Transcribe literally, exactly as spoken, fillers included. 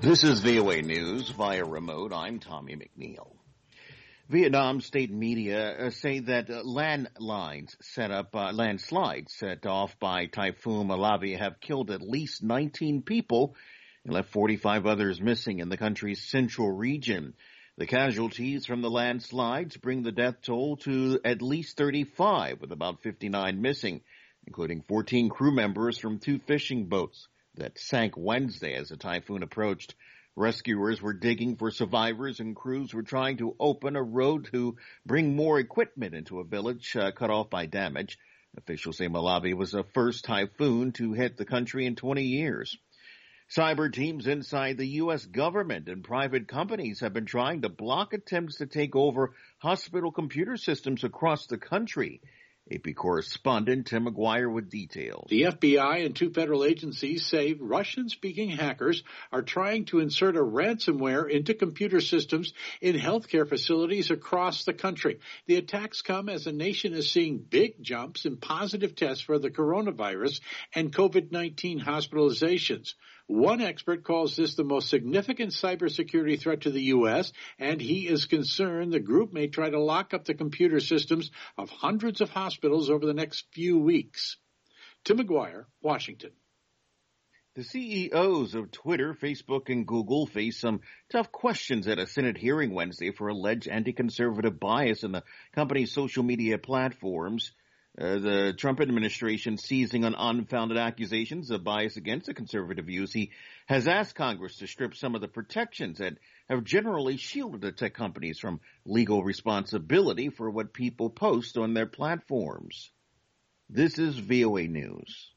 This is V O A News via remote. I'm Tommy McNeil. Vietnam state media uh, say that uh, landlines set up, uh, landslides set off by Typhoon Malawi have killed at least nineteen people and left forty-five others missing in the country's central region. The casualties from the landslides bring the death toll to at least thirty-five, with about fifty-nine missing, including fourteen crew members from two fishing boats that sank Wednesday as the typhoon approached. Rescuers were digging for survivors, and crews were trying to open a road to bring more equipment into a village uh, cut off by damage. Officials say Malawi was the first typhoon to hit the country in twenty years. Cyber teams inside the U S government and private companies have been trying to block attempts to take over hospital computer systems across the country. A P correspondent Tim McGuire with details. The F B I and two federal agencies say Russian-speaking hackers are trying to insert a ransomware into computer systems in healthcare facilities across the country. The attacks come as the nation is seeing big jumps in positive tests for the coronavirus and COVID nineteen hospitalizations. One expert calls this the most significant cybersecurity threat to the U S, and he is concerned the group may try to lock up the computer systems of hundreds of hospitals over the next few weeks. Tim McGuire, Washington. The C E Os of Twitter, Facebook, and Google face some tough questions at a Senate hearing Wednesday for alleged anti-conservative bias in the company's social media platforms. Uh, the Trump administration seizing on unfounded accusations of bias against the conservative views. He has asked Congress to strip some of the protections that have generally shielded the tech companies from legal responsibility for what people post on their platforms. This is V O A News.